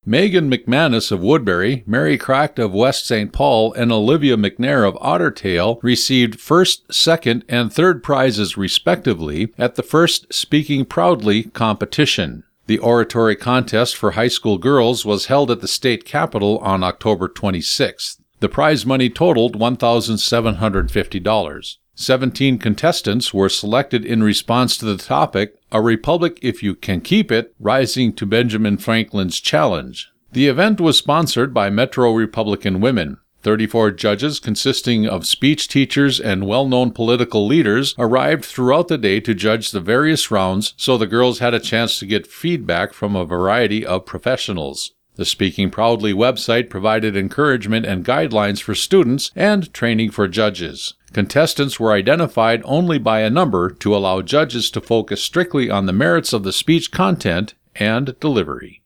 Megan McManus of Woodbury, Mary Cracked of West St. Paul, and Olivia McNair of Ottertail received first, second, and third prizes respectively at the first Speaking Proudly competition. The oratory contest for high school girls was held at the state capitol on October 26th. The prize money totaled $1,750. 17 contestants were selected in response to the topic, "A Republic If You Can Keep It, Rising to Benjamin Franklin's Challenge." The event was sponsored by Metro Republican Women. 34 judges consisting of speech teachers and well-known political leaders arrived throughout the day to judge the various rounds, so the girls had a chance to get feedback from a variety of professionals. The Speaking Proudly website provided encouragement and guidelines for students and training for judges. Contestants were identified only by a number to allow judges to focus strictly on the merits of the speech content and delivery.